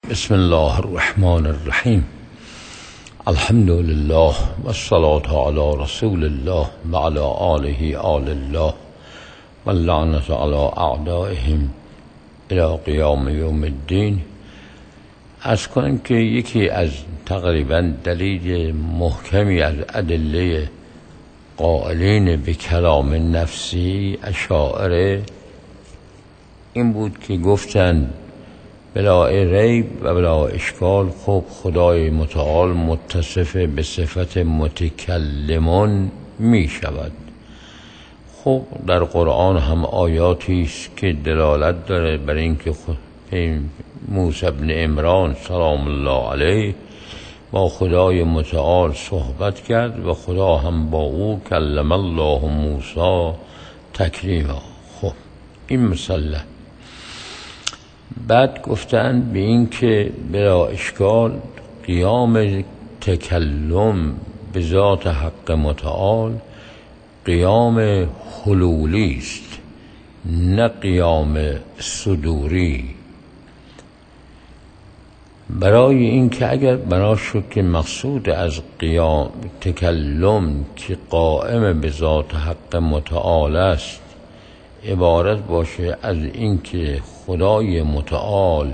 بسم الله الرحمن الرحیم. الحمد لله والصلاة علی رسول الله و علی آله آل الله و اللعنة علی اعدائهم الی قیام یوم الدین. از کنم که یکی از تقریبا دلیل محکمی از ادله قائلین به کلام نفسی اشاعره این بود که گفتند بلا ریب و بلا اشکال خب خدای متعال متصف به صفت متکلمون می شود. خب در قرآن هم آیاتی است که دلالت داره بر اینکه موسی بن عمران سلام الله علیه با خدای متعال صحبت کرد و خدا هم با او کلم الله موسی تکلیما. خب این مسئله. بعد گفتند به این که بلا اشکال قیام تکلم به ذات حق متعال قیام حلولی است نه قیام صدوری. برای این که اگر بنا شد که مقصود از قیام تکلم که قائم به ذات حق متعال است عبارت باشه از اینکه خدای متعال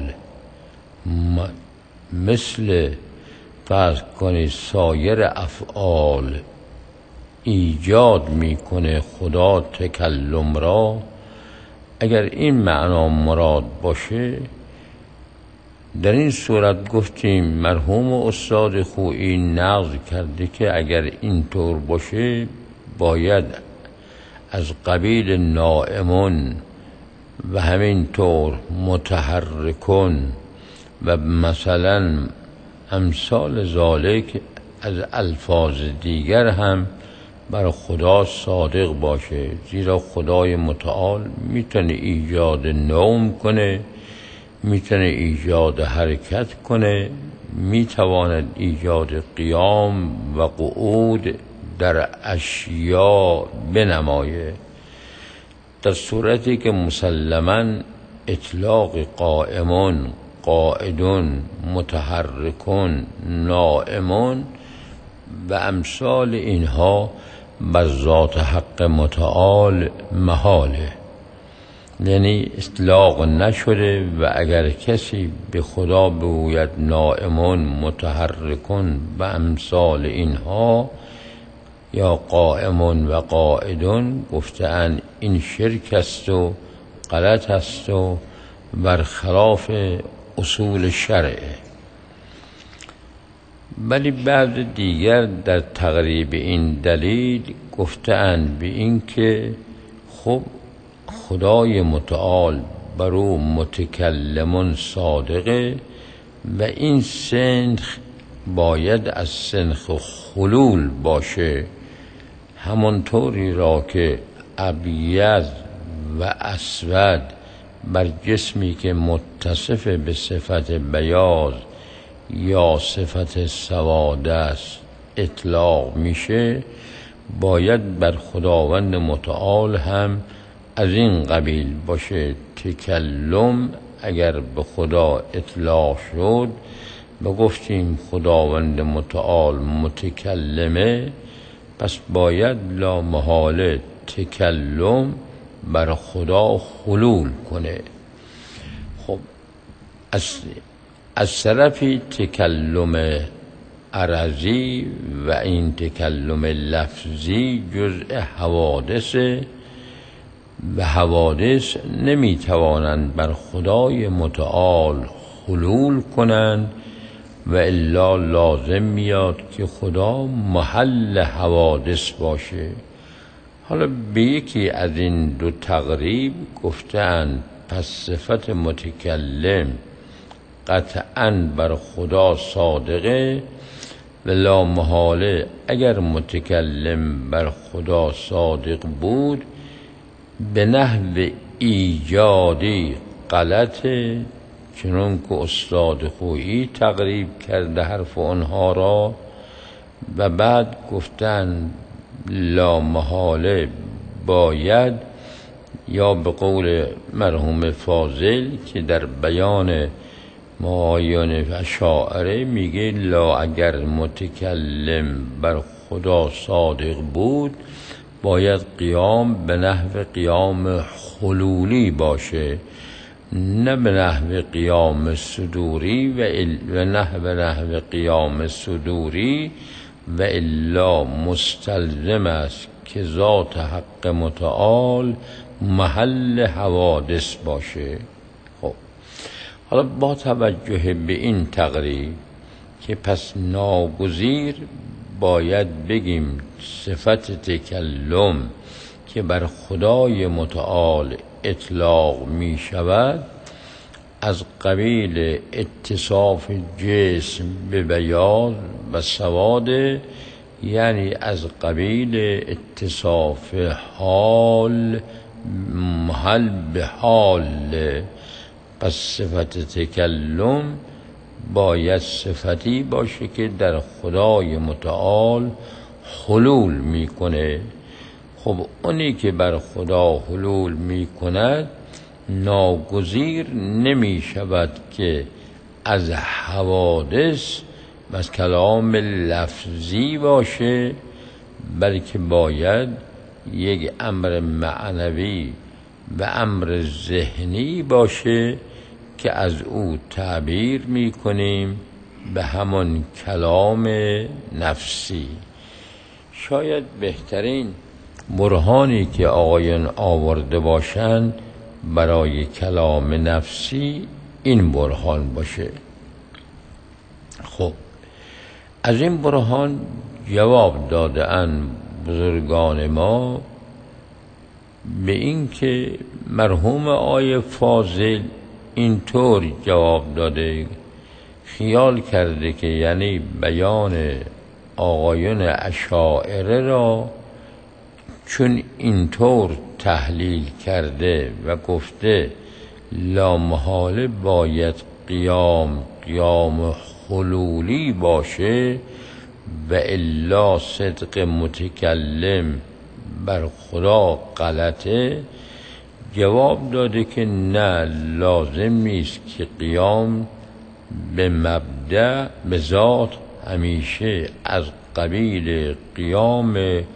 مثل فرض کنید سایر افعال ایجاد میکنه خدا تکلم را، اگر این معنا مراد باشه در این صورت گفتیم مرحوم استاد خویی نقض کرده که اگر اینطور باشه باید از قبیل نائمون و همینطور متحرکون و مثلا امثال ذالک از الفاظ دیگر هم بر خدا صادق باشه، زیرا خدای متعال میتونه ایجاد نوم کنه، میتونه ایجاد حرکت کنه، میتواند ایجاد قیام و قعود در اشیاء بنمایه، در صورتی که مسلماً اطلاق قائمون، قائدون، متحرکون، نائمون و امثال اینها بر ذات حق متعال محاله، یعنی اطلاق نشده و اگر کسی به خدا بگوید نائمون، متحرکون و امثال اینها یا قائمون و قائدون گفتند این شرک است و غلط است و برخلاف اصول شرعه. ولی بعد دیگر در تقریب این دلیل گفتند به این که خب خدای متعال بر او متکلمون صادقه و این سنخ باید از سنخ خلول باشه، همانطوری را که ابیض و اسود بر جسمی که متصف به صفت بیاض یا صفت سواد است اطلاق میشه، باید بر خداوند متعال هم از این قبیل باشه. تکلم اگر به خدا اطلاق شد و گفتیم خداوند متعال متکلمه، پس باید لا محاله تکلم بر خدا حلول کنه. خب از طرفی تکلم عرضی و این تکلم لفظی جزء حوادثه و حوادث نمیتوانند بر خدای متعال حلول کنند و الا لازم میاد که خدا محل حوادث باشه. حالا به یکی از این دو تقریب گفتند پس صفت متکلم قطعاً بر خدا صادقه و لا محاله اگر متکلم بر خدا صادق بود به نحو ایجادی غلطه، چنون که استاد خویی تقریب کرده حرف آنها را. و بعد گفتن لا محاله باید یا به قول مرحوم فاضل که در بیان معایون اشاعره میگه لا اگر متکلم بر خدا صادق بود باید قیام به نحو قیام حلولی باشه، نه به نحو قیام صدوری و نحو قیام صدوری، و الا مستلزم است که ذات حق متعال محل حوادث باشه. خب حالا با توجه به این تقریر که پس ناگزیر باید بگیم صفت تکلم که بر خدای متعال اطلاق می شود از قبیل اتصاف جسم به بیاض و سواد، یعنی از قبیل اتصاف حال محل به حال. پس صفت تکلم باید صفتی باشه که در خدای متعال حلول میکنه. خب اونی که بر خدا حلول میکند ناگزیر نمی شود که از حوادث و از کلام لفظی باشه، بلکه باید یک امر معنوی و امر ذهنی باشه که از او تعبیر می کنیم به همان کلام نفسی. شاید بهترین برهانی که آقایان آورده باشند برای کلام نفسی این برهان باشه. خب از این برهان جواب داده اند بزرگان ما به این که مرحوم آقای فاضل اینطور جواب داده، خیال کرده که یعنی بیان آقایان اشاعره را چون اینطور تحلیل کرده و گفته لامحاله باید قیام حلولی باشه و الا صدق متکلم بر خدا غلطه، جواب داده که نه، لازم نیست که قیام به مبدأ به ذات همیشه از قبیل قیام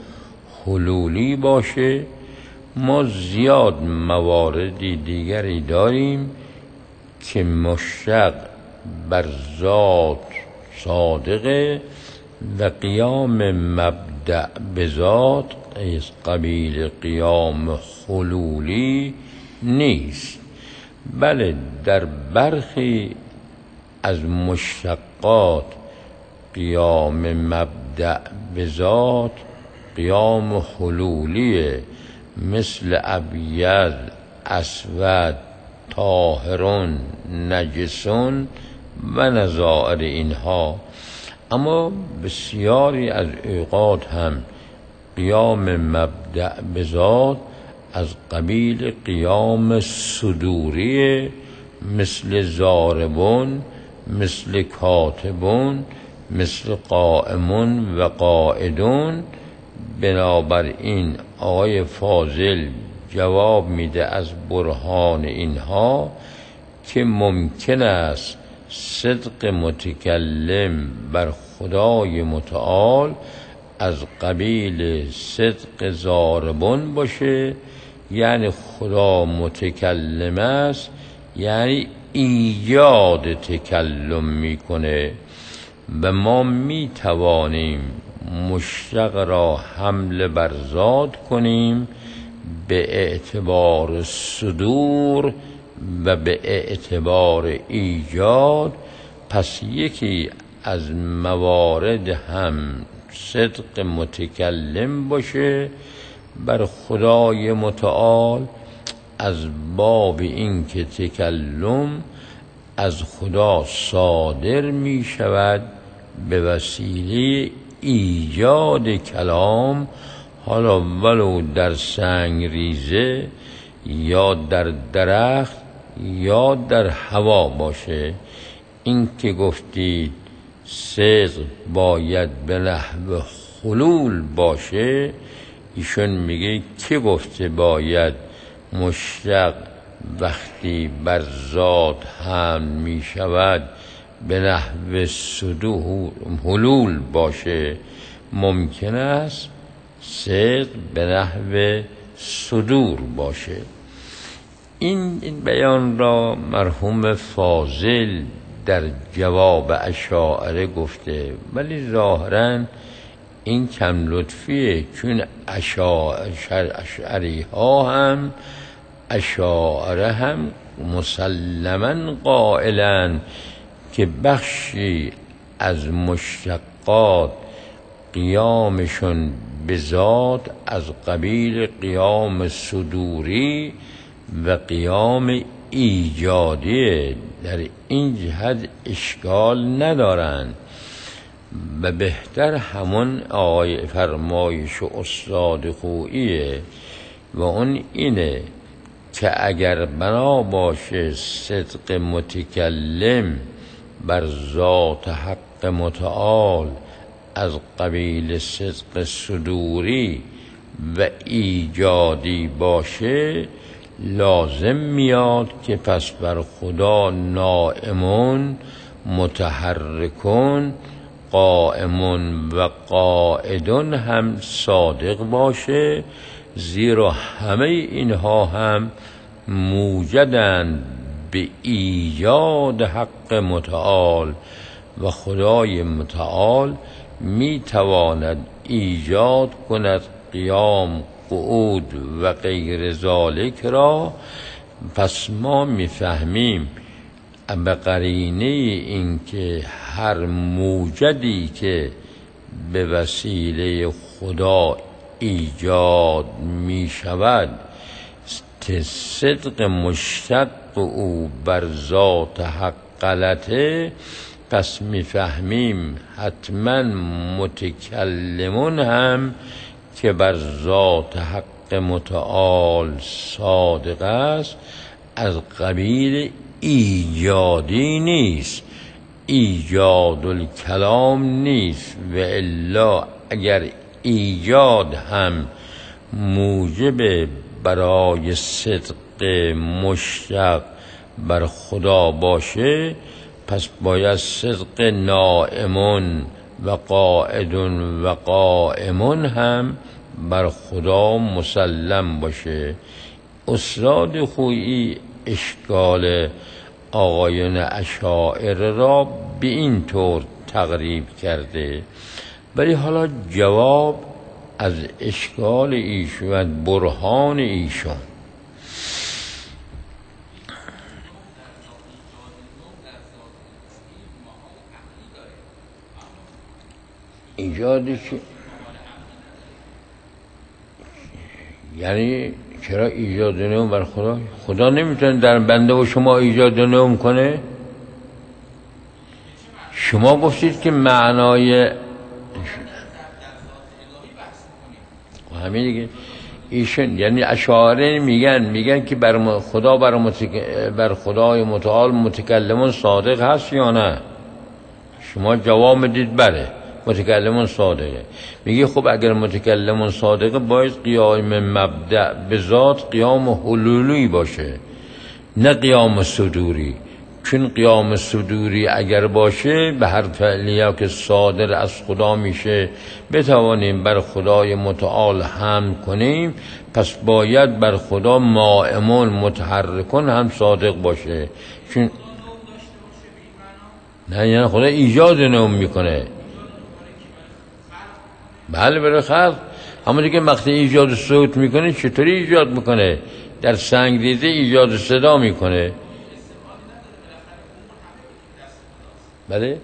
حلولی باشه. ما زیاد مواردی دیگری داریم که مشتق بر ذات صادقه و قیام مبدأ به ذات از قبیل قیام حلولی نیست. بله در برخی از مشتقات قیام مبدأ به ذات قیام حلولیه، مثل ابیض، اسود، طاهرون، نجسون و نظائر اینها. اما بسیاری از اوقات هم قیام مبدأ به ذات از قبیل قیام صدوری، مثل ضاربون، مثل کاتبون، مثل قائمون و قائدون. بنابراین آقای فاضل جواب میده از برهان اینها که ممکن است صدق متکلم بر خدای متعال از قبیل صدق ضاربون باشه، یعنی خدا متکلم است، یعنی ایجاد تکلم میکنه و ما میتوانیم مشتق را حمل بر ذات کنیم به اعتبار صدور و به اعتبار ایجاد. پس یکی از موارد هم صدق متکلم باشه بر خدای متعال از باب این که تکلم از خدا صادر می شود به وسیله ایجاد کلام، حالا ولو در سنگ ریزه یا در درخت یا در هوا باشه. این که گفتید صدق باید به نحو حلول باشه، ایشون میگه که گفته باید مشتق وقتی بر ذات حمل می شود به نحو حلول باشه، ممکن است صدق به نحو صدور باشه. این بیان را مرحوم فاضل در جواب اشاعره گفته، ولی ظاهراً این کم لطفیه، چون اشعری ها هم اشاعره هم مسلماً قائلن که بخشی از مشتقات قیامشون به ذات از قبیل قیام صدوری و قیام ایجادی، در این جهت اشکال ندارند و بهتر همون آقای فرمایش و استاد خوییه و اون اینه که اگر بنا باشه صدق متکلم بر ذات حق متعال از قبیل صدق صدوری و ایجادی باشه، لازم میاد که پس بر خدا نائمون متحرکون قائمون و قائدون هم صادق باشه، زیرا همه اینها هم موجدند به ایجاد حق متعال و خدای متعال می تواند ایجاد کند قیام، قعود و غیر ذالک را. پس ما میفهمیم به قرینه این که هر موجدی که به وسیله خدا ایجاد می شود صدق مشتق او بر ذات حق غلطه، پس میفهمیم حتما متکلمون هم که بر ذات حق متعال صادق است از قبیل ایجادی نیست، ایجاد الکلام نیست، و الا اگر ایجاد هم موجب برای صدق مشتق بر خدا باشه، پس باید صدق نائمون و قائدون و قائمون هم بر خدا مسلم باشه. استاد خویی اشکال آقایان اشاعره را به این طور تقریب کرده، ولی حالا جواب از اشکال ایشون و برهان ایشون. ایجادی که یعنی چرا ایجاد نوم بر خدا؟ خدا نمیتونه در بنده و شما ایجاد نوم کنه؟ شما گفتید که معنای همین دیگه. ایشون یعنی اشاعره میگن که بر خدا بر خدای متعال متکلمون صادق هست یا نه؟ شما جواب میدید بله متکلمون صادقه. میگه خب اگر متکلمون صادقه باید قیام مبدأ به ذات قیام حلولی باشه نه قیام صدوری، چون قیام صدوری اگر باشه به هر فعلیه که صادر از خدا میشه بتوانیم بر خدای متعال حمل کنیم، پس باید بر خدا مائمون متحرکون هم صادق باشه، چون نه یعنی خدا ایجاد نوم میکنه. بله برای خلق همونی که وقتی ایجاد صوت میکنه چطوری ایجاد میکنه؟ در سنگ دیده ایجاد صدا میکنه. بله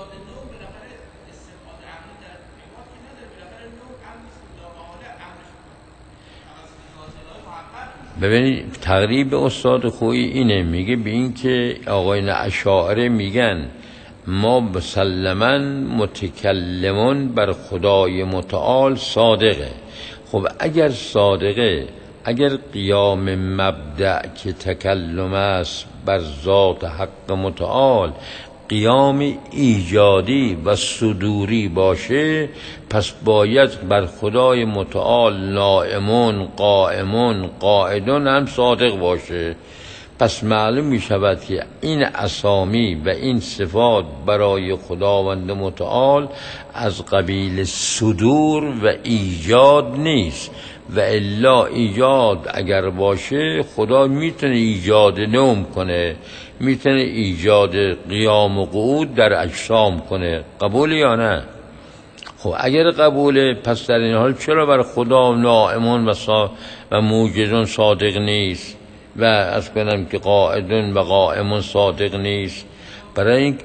ببینید تقریب استاد خویی اینه، میگه به این که آقایان اشاعره میگن ما مسلماً متکلمون بر خدای متعال صادقه. خب اگر صادقه، اگر قیام مبدأ که تکلم است بر ذات حق متعال قیام ایجادی و صدوری باشه، پس باید بر خدای متعال نائمون قائمون قائدون هم صادق باشه. پس معلوم می شود که این اسامی و این صفات برای خداوند متعال از قبیل صدور و ایجاد نیست، و الا ایجاد اگر باشه خدا میتونه ایجاد نوم کنه، میتونه ایجاد قیام و قعود در اجسام کنه. قبول یا نه؟ خب اگر قبوله، پس در این حال چرا بر خدا نائمون و موجزون صادق نیست و از کنم که قاعدون و قائمون صادق نیست؟ برای این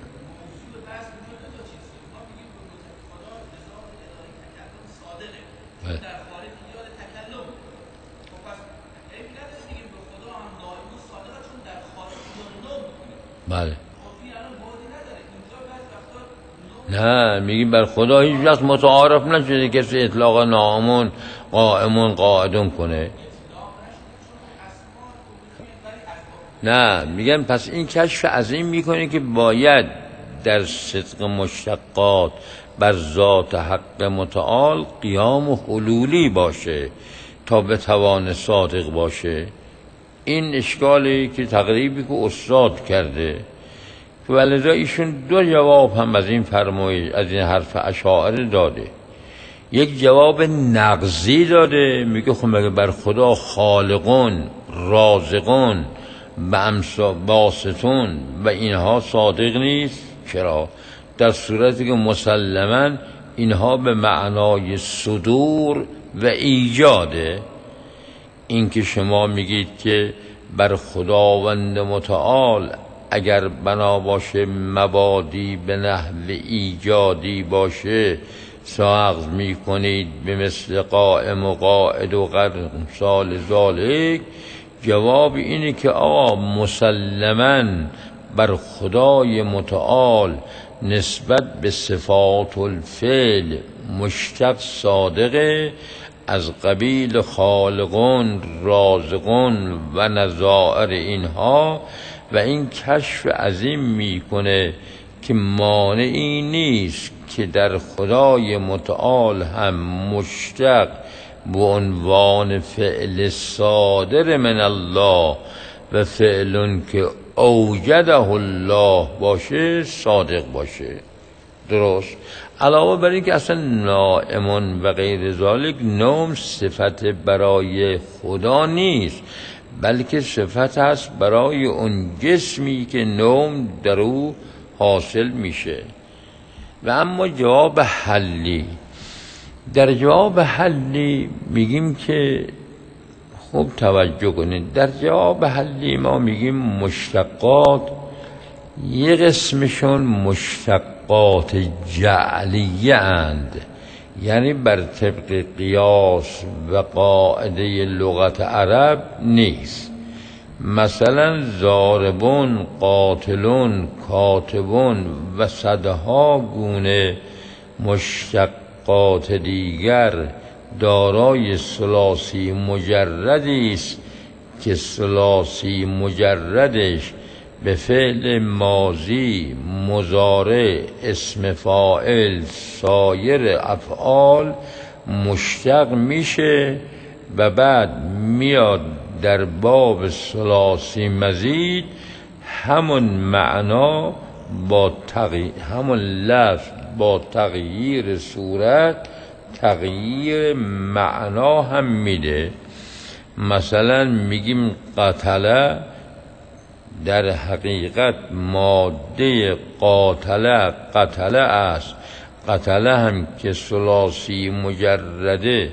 بله نه میگیم بر خدا هیچ وقت متعارف نشده کسی اطلاق نائمون قائمون قاعدون کنه. نه میگن پس این کشف عظیم میکنه که باید در صدق مشتقات بر ذات حق متعال قیام و حلولی باشه تا بتوان صادق باشه. این اشکالی که تقریبی که استاد کرده، ولذا ایشون دو جواب هم از این فرمایش، از این حرف اشاعره داده. یک جواب نقضی داده، میگه خب مگه بر خدا خالقون رازقون باسطون و اینها صادق نیست؟ چرا؟ در صورتی که مسلماً اینها به معنای صدور و ایجاده. این که شما میگید که بر خداوند متعال اگر بنا باشه مبادی به نحو ایجادی باشه ساغز می کنید به مثل قائم و قاعد و غرمثال ذالک. جواب اینه که آقا مسلماً بر خدای متعال نسبت به صفات الفعل مشتق صادقه، از قبیل خالقون رازقون و نظائر اینها، و این کشف عظیم میکنه که مانعی نیست که در خدای متعال هم مشتق به عنوان فعل صادر من الله و فعلون که اوجده الله باشه صادق باشه. درست؟ علاوه بر این که اصلا نائمون و غیر ذالک نوم صفت برای خدا نیست، بلکه صفت هست برای اون جسمی که نوم در او حاصل میشه. و اما جواب حلی، در جواب حلی میگیم که خوب توجه کنید، در جواب حلی ما میگیم مشتقات یه قسمشون مشتقات جعلیه اند، یعنی بر طبق قیاس و قاعده لغت عرب نیست. مثلا ضاربون، قاتلون، کاتبون و صدها گونه مشتقات دیگر دارای ثلاثی مجردی است که ثلاثی مجردش به فعل ماضی، مضارع، اسم فاعل، سایر افعال مشتق میشه و بعد میاد در باب ثلاثی مزید همون معنا با همون لفظ با تغییر صورت تغییر معنا هم میده. مثلا میگیم قتله در حقیقت ماده قتله است. قتله هم که ثلاثی مجرده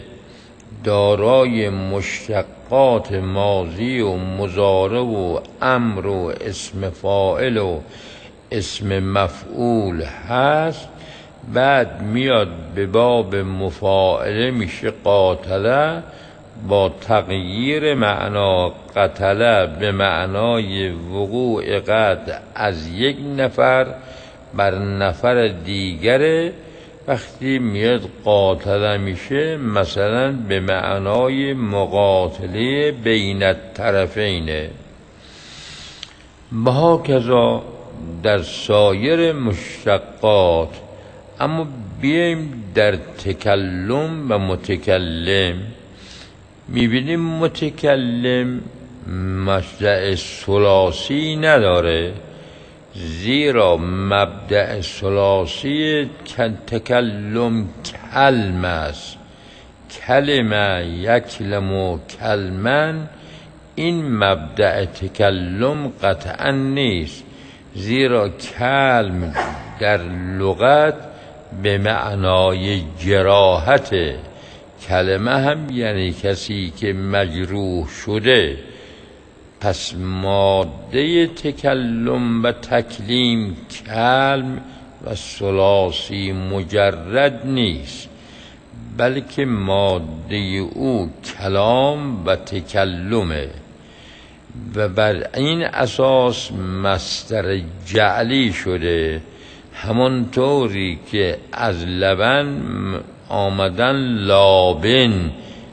دارای مشتقات ماضی و مضارع و امر و اسم فاعل و اسم مفعول هست، بعد میاد به باب مفاعله میشه قاتله با تغییر معنا. قتله به معنای وقوع قتل از یک نفر بر نفر دیگره، وقتی میاد قاتله میشه مثلا به معنای مقاتله بین الطرفینه. هکذا در سایر مشتقات. اما بیایم در تکلم و متکلم، میبینیم متکلم مبدأ ثلاثی نداره، زیرا مبدأ ثلاثی تکلم کلم است. کلمه یکلم کلمن، این مبدأ تکلم قطعا نیست، زیرا کلم در لغت به معنای جراحت. کلمه هم یعنی کسی که مجروح شده. پس ماده تکلم و تکلیم کلم و ثلاثی مجرد نیست، بلکه ماده او کلام و تکلمه و بر این اساس مصدر جعلی شده. همانطوری که از لبن آمدن لابن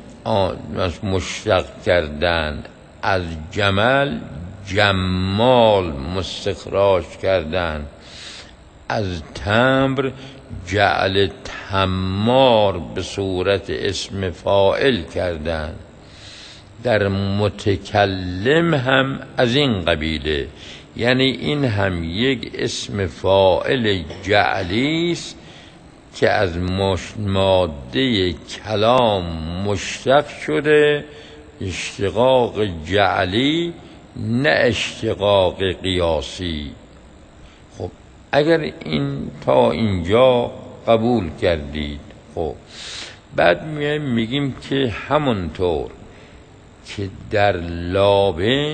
مشتق کردن، از جمل جمال مستخراج کردن، از تمر جعل تمار به صورت اسم فاعل کردن. در متکلم هم از این قبیله، یعنی این هم یک اسم فاعل جعلی است که از ماده کلام مشتق شده، اشتقاق جعلی نه اشتقاق قیاسی. خب اگر این تا اینجا قبول کردید، خب بعد میگیم که همونطور که در لابن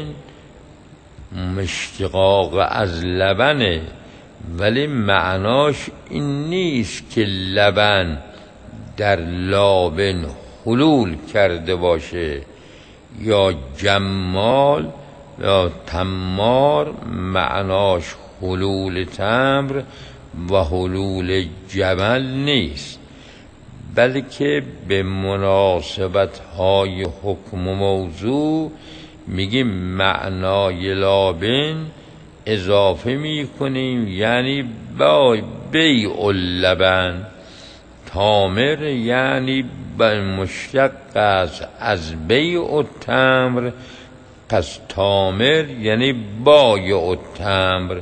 اشتقاق از لبنه، ولی معناش این نیست که لبن در لابن حلول کرده باشه، یا جمال یا تمار معناش حلول تمر و حلول جمل نیست، بلکه به مناسبت های حکم و موضوع میگیم معنای لابن اضافه میکنیم، یعنی بیع اللبن. تامر یعنی مشتق است از بیع التمر، پس تامر یعنی بایع التمر.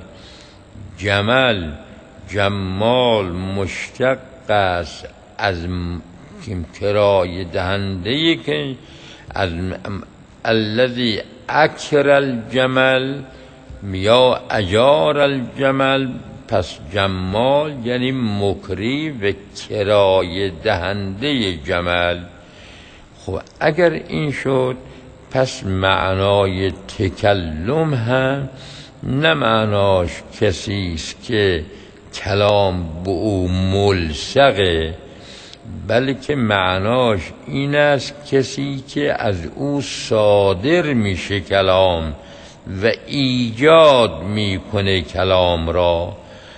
جمال مشتق است از کرایه دهنده که از الذی اکر الجمل یا اجار الجمل، پس جمال یعنی مکری و کرایه دهنده جمل. خب اگر این شد، پس معنای تکلم هم نه معناش کسی است که کلام به او ملصقه، بلکه معناش این است کسی که از او صادر میشه کلام و ایجاد میکنه کلام را.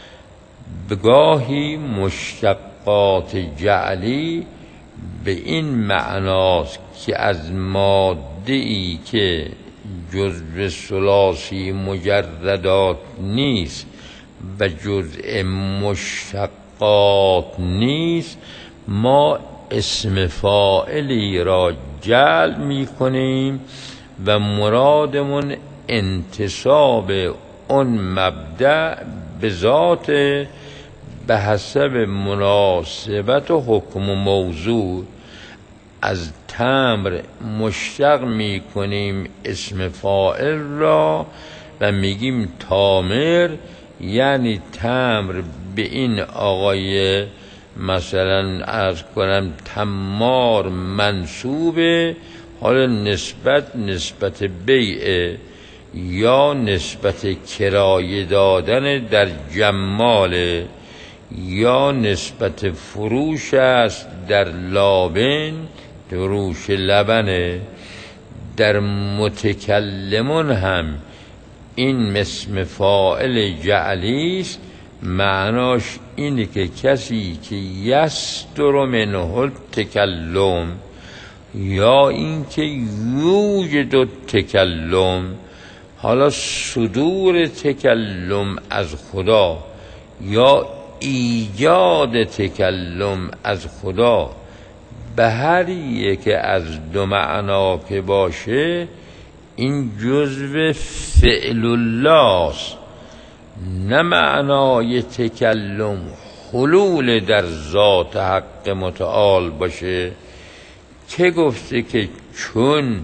بگاهی مشتقات جعلی به این معناست که از ماده‌ای که جزء ثلاثی مجردات نیست و جزء مشتقات نیست، ما اسم فاعلی را جعل میکنیم و مرادمون انتصاب اون مبدأ به ذات به حسب مناسبت و حکم و موضوع. از تمر مشتق میکنیم اسم فاعل را و میگیم تامر، یعنی تمر به این آقای مثلا از کنم تمار منصوبه، حالا نسبت بیعه یا نسبت کرایه دادن در جماله، یا نسبت فروش است در لابن، فروش لبنه. در متکلمون هم این اسم فاعل جعلی است، معناش اینه که کسی که یصدر منه التکلم، یا این که یوجد التکلم. حالا صدور تکلم از خدا یا ایجاد تکلم از خدا، به هر یک از دو معنا که باشه، این جزو فعل الله است، نه معنای تکلم حلول در ذات حق متعال باشه. که گفته که چون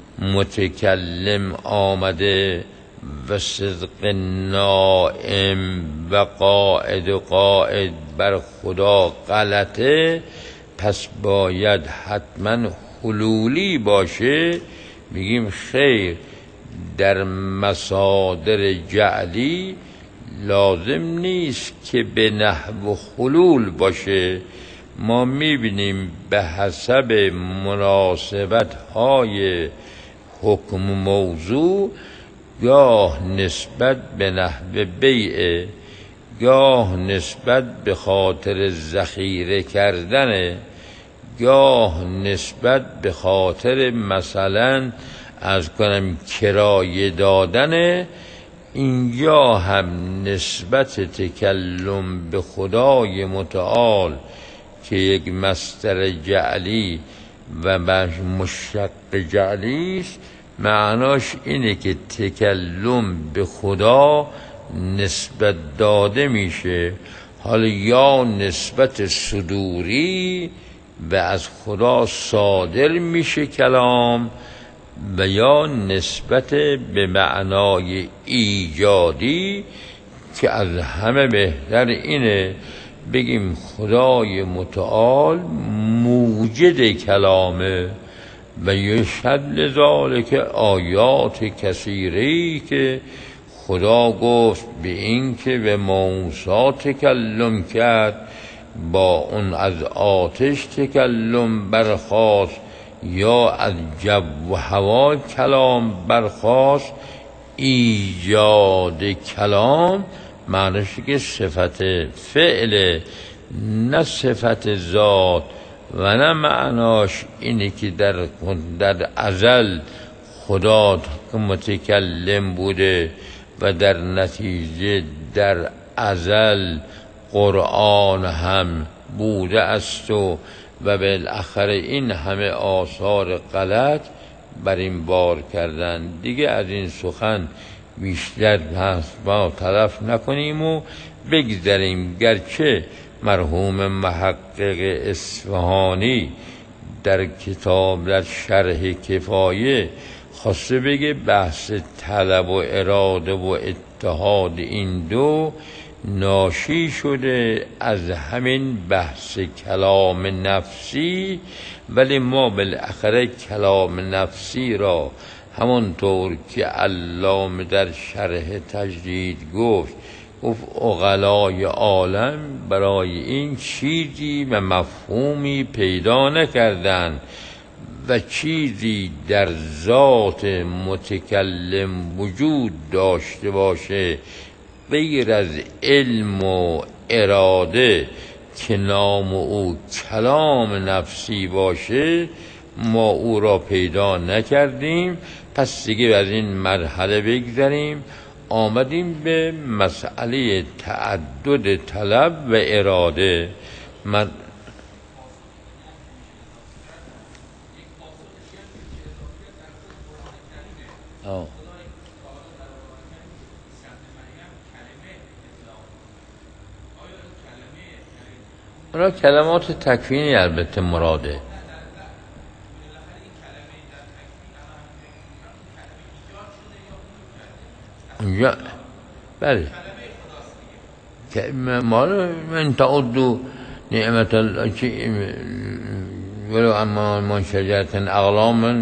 متکلم آمده و صدق نائم و قائد بر خدا غلطه، پس باید حتما حلولی باشه؟ میگیم خیر، در مصادر جعلی لازم نیست که به نحو حلول باشه. ما میبینیم به حسب مناسبت های حکم موضوع گاه نسبت به نحو بیعه، گاه نسبت به خاطر ذخیره کردن، گاه نسبت به خاطر مثلا از کنم کرایه دادن. اینجا هم نسبت تکلم به خدای متعال که یک مصدر جعلی و مشتق جعلی است، معناش اینه که تکلم به خدا نسبت داده میشه. حالا یا نسبت صدوری و از خدا صادر میشه کلام، و یا نسبت به معنای ایجادی که از همه بهتر اینه بگیم خدای متعال موجد کلامه. و یشهد لذالک آیات کثیری که خدا گفت به این که به موسی تکلم کرد، با اون از آتش تکلم برخاست یا از جو و هوا کلام برخاست. ایجاد کلام معنیش که صفت فعل، نه صفت ذات، و نه معناش اینه که در ازل خدا متکلم بوده و در نتیجه در ازل قرآن هم بوده است و بالاخره این همه آثار غلط بر این بار کردن. دیگه از این سخن بیشتر ما طرف نکنیم و بگذاریم. گرچه مرحوم محقق اصفهانی در کتاب در شرح کفایه خواسته بگه بحث طلب و اراده و اتحاد این دو ناشی شده از همین بحث کلام نفسی، ولی ما بالاخره کلام نفسی را همانطور که علامه در شرح تجدید گفت عقلای عالم برای این چیزی و مفهومی پیدا نکردند و چیزی در ذات متکلم وجود داشته باشه غیر از علم و اراده که نام او کلام نفسی باشه، ما او را پیدا نکردیم. پس دیگه از این مرحله بگذریم. آمدیم به مسئله تعدد طلب و اراده. اونا کلمات تکوینی البته مراده. اونجا بله ما من تعدو نعمت ولو اما من شجرت اقلام،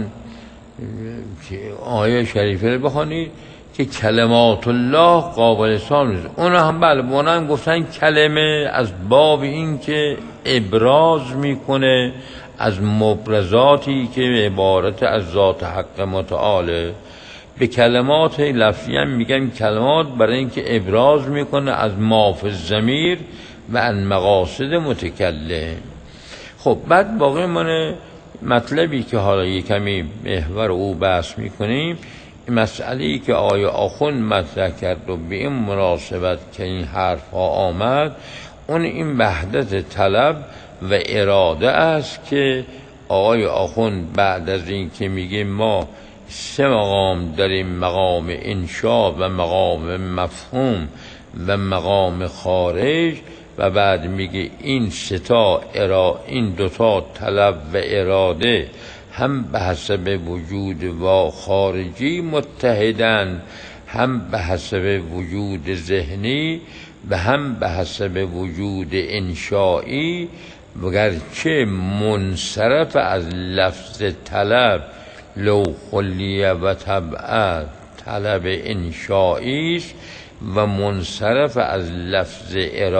آیه شریفه رو بخونید که کلمات الله قابل سام نیست. اونا هم بله اونا هم گفتن کلمه از باب این که ابراز میکنه از مبرزاتی که عبارت از ذات حق متعاله. به کلمات لفظی هم میگن کلمات برای اینکه ابراز میکنه از ما فی الضمیر و ان مقاصد متکلم. خب بعد باقی مونه مطلبی که حالا یکمی محور او بحث میکنیم، مسئله‌ای که آقای آخوند مطرح کرد و به این مناسبت که این حرف ها آمد، اون این وحدت طلب و اراده است که آقای آخوند بعد از این که میگه ما 3 مقام داریم، مقام انشا و مقام مفهوم و مقام خارج. و بعد میگه این 3 تا این 2 تا طلب و اراده هم به حسب وجود و خارجی متحدن، هم به حسب وجود ذهنی و هم به حسب وجود انشایی، وگرچه منصرف از لفظ طلب لو خلیه و طبع طلب انشایی است و منصرف از لفظ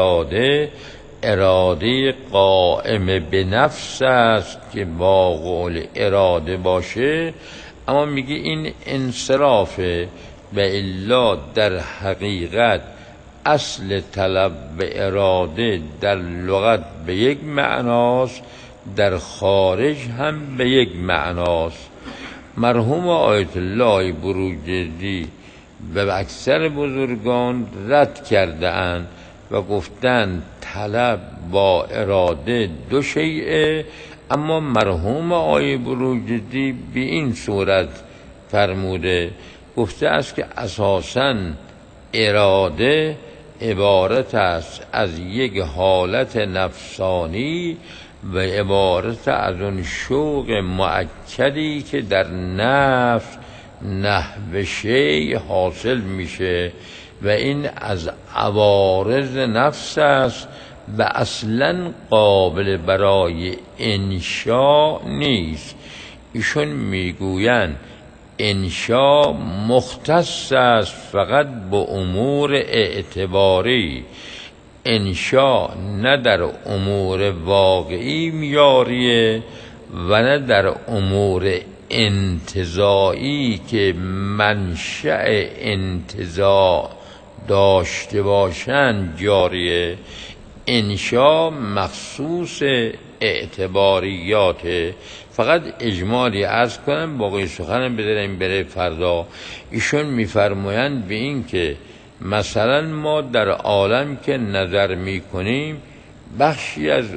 اراده قائم به نفس است که با قول اراده باشه. اما میگه این انصرافه و الا در حقیقت اصل طلب و اراده در لغت به یک معناست، در خارج هم به یک معناست. مرحوم آیت الله بروجردی و اکثر بزرگان رد کرده اند و گفتند طلب با اراده 2 شیء. اما مرحوم آیه بروجردی به این صورت فرموده، گفته است که اساساً اراده عبارت است از یک حالت نفسانی و عبارت از اون شوق مؤکدی که در نفس نحو شی حاصل میشه و این از عوارض نفس است و اصلا قابل برای انشا نیست. ایشون میگویند انشا مختص است فقط به امور اعتباری، انشا نه در امور واقعی میاریه و نه در امور انتزاعی که منشأ انتزاع داشته باشند جاریه. انشا مخصوص اعتباریاته. فقط اجمالی عرض کنم، باقی سخنم بذاریم بره فردا. ایشون میفرمایند به این که مثلا ما در عالم که نظر میکنیم بخشی از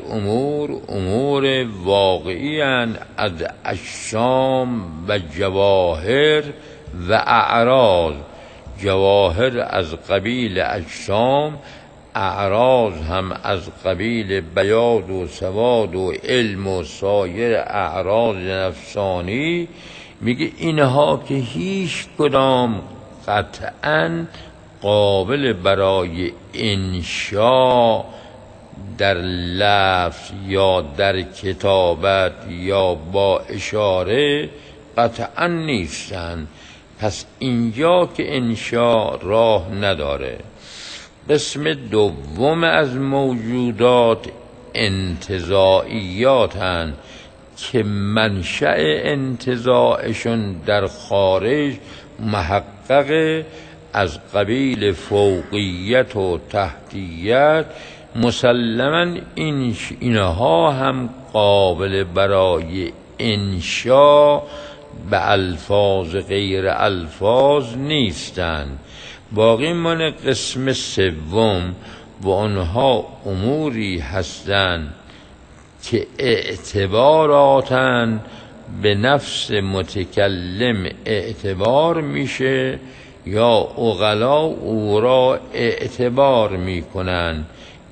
امور واقعی هستند، از اجسام و جواهر و اعراض. جواهر از قبیل اجسام، اعراض هم از قبیل بیاض و سواد و علم و سایر اعراض نفسانی. میگه اینها که هیچ کدام قطعاً قابل برای انشا در لفظ یا در کتابت یا با اشاره قطعاً نیستند. پس اینجا که انشا راه نداره. قسم دوم از موجودات انتزاعیات هستند که منشأ انتزاعشون در خارج محقق از قبیل فوقیت و تحتیت. مسلماً اینها هم قابل برای انشا به الفاظ غیر الفاظ نیستند. باقی من قسم سوم و آنها اموری هستند که اعتباراتن به نفس متکلم اعتبار میشه یا عقلا او را اعتبار میکنن.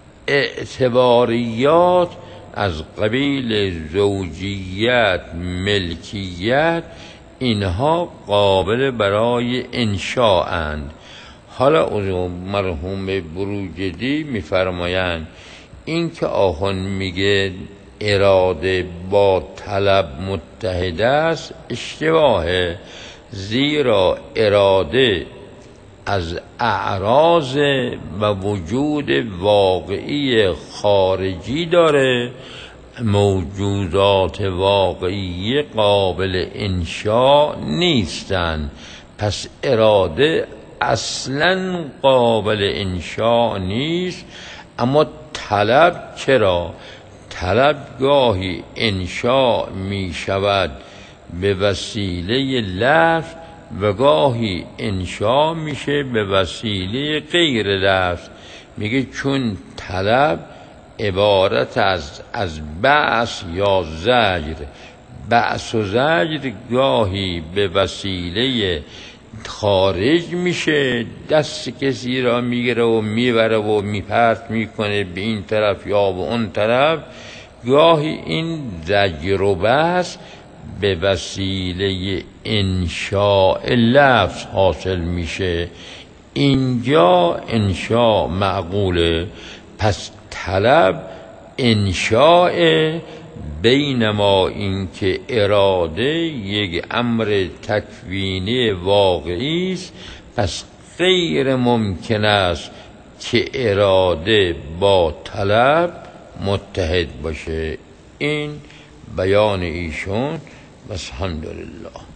اعتباریات از قبیل زوجیت، ملکیت، اینها قابل برای انشاء اند. حالا مرحوم بروجردی میفرمایند این که آخوان میگه اراده با طلب متحد است اشتباهه، زیرا اراده از اعراض و وجود واقعی خارجی داره. موجودات واقعی قابل انشاء نیستند، پس اراده اصلا قابل انشاء نیست. اما طلب چرا؟ طلب گاهی انشاء می شود به وسیله لفظ و گاهی انشاء میشه به وسیله غیر لفظ. میگه چون طلب عبارت از بعث یا زجر بعث و زجر گاهی به وسیله خارج میشه، دست کسی را میگیره و میبره و میپرت میکنه به این طرف یا به اون طرف. گاهی این زجر و بس به وسیله انشاء لفظ حاصل میشه. اینجا انشاء معقوله، پس طلب انشاء، بینما این که اراده یک امر تکوینی واقعی است، پس غیر ممکن است که اراده با طلب متحد باشه. این بیان ایشون. الحمدلله.